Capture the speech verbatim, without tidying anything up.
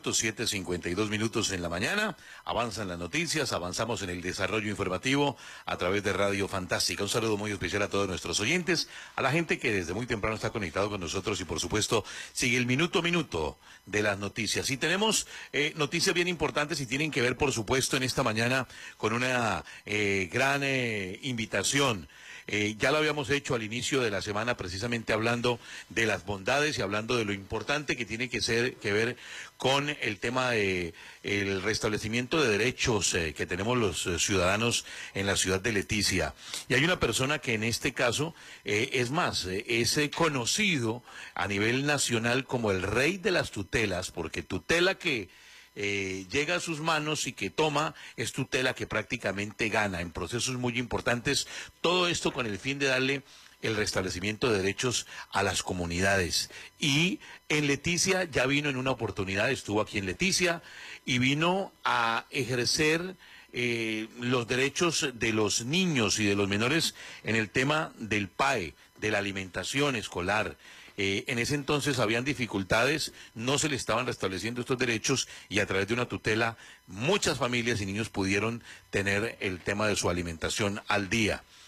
siete cincuenta y dos minutos en la mañana, avanzan las noticias, avanzamos en el desarrollo informativo a través de Radio Fantástica. Un saludo muy especial a todos nuestros oyentes, a la gente que desde muy temprano está conectado con nosotros y por supuesto sigue el minuto a minuto de las noticias. Y tenemos eh, noticias bien importantes y tienen que ver por supuesto en esta mañana con una eh, gran eh, invitación. Eh, ya lo habíamos hecho al inicio de la semana precisamente hablando de las bondades y hablando de lo importante que tiene que ser que ver con el tema de el restablecimiento de derechos eh, que tenemos los eh, ciudadanos en la ciudad de Leticia. Y hay una persona que en este caso eh, es más, eh, es eh, conocido a nivel nacional como el rey de las tutelas, porque tutela que Eh, llega a sus manos y que toma es tutela que prácticamente gana en procesos muy importantes, todo esto con el fin de darle el restablecimiento de derechos a las comunidades. Y en Leticia ya vino en una oportunidad, estuvo aquí en Leticia y vino a ejercer eh, los derechos de los niños y de los menores en el tema del P A E, de la alimentación escolar. Eh, en ese entonces habían dificultades, no se le estaban restableciendo estos derechos y a través de una tutela muchas familias y niños pudieron tener el tema de su alimentación al día.